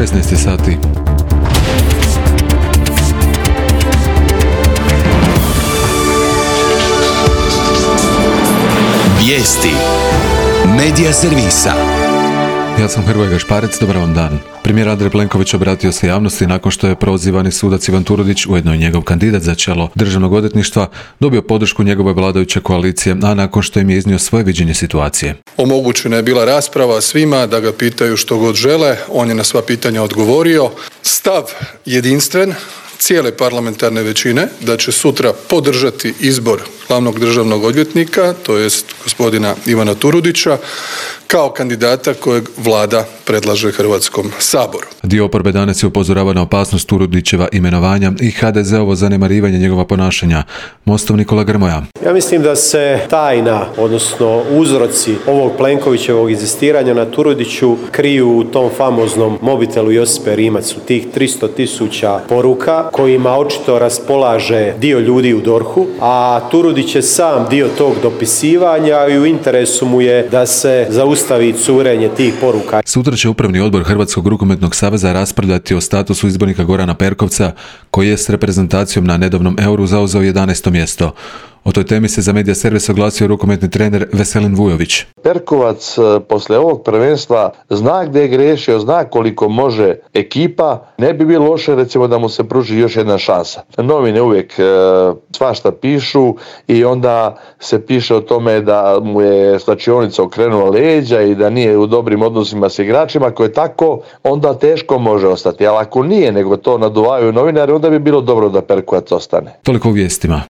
16 sati. Vijesti Medija servisa. Ja sam Hrvoje Gašparec, dobar vam dan. Premijer Andrej Plenković obratio se javnosti nakon što je prozivani sudac Ivan Turudić, ujedno i njegov kandidat za čelo Državnog odvjetništva, dobio podršku njegove vladajuće koalicije, a nakon što im je iznio svoje viđenje situacije. Omogućena je bila rasprava svima da ga pitaju što god žele, on je na sva pitanja odgovorio. Stav jedinstven cijele parlamentarne većine da će sutra podržati izbor glavnog državnog odvjetnika, to jest gospodina Ivana Turudića, kao kandidata kojeg vlada predlaže Hrvatskom saboru. Dio oporbe danas je upozoravao na opasnost Turudićeva imenovanja i HDZ-ovo zanemarivanje njegova ponašanja. Mostov Nikola Grmoja. Ja mislim da se tajna, odnosno uzroci ovog Plenkovićevog inzistiranja na Turudiću kriju u tom famoznom mobitelu Josipe Rimac, u tih 300.000 poruka kojima očito raspolaže dio ljudi u DORH-u, a Turudić je sam dio tog dopisivanja i u interesu mu je da se zaustavi curenje tih poruka. Sutra će Upravni odbor Hrvatskog rukometnog saveza raspravljati o statusu izbornika Gorana Perkovca, koji je s reprezentacijom na nedavnom Euru zauzeo 11. mjesto. O toj temi se za Medija servis oglasio rukometni trener Veselin Vujović. Perkovac posle ovog prvenstva zna gdje je grešio, zna koliko može ekipa. Ne bi bilo loše recimo da mu se pruži još jedna šansa. Novine uvijek svašta pišu i onda se piše o tome da mu je slačionica okrenula leđa i da nije u dobrim odnosima s igračima. Ako je tako, onda teško može ostati. Ali ako nije, nego to naduvaju novinari, onda bi bilo dobro da Perkovac ostane. Toliko u vijestima.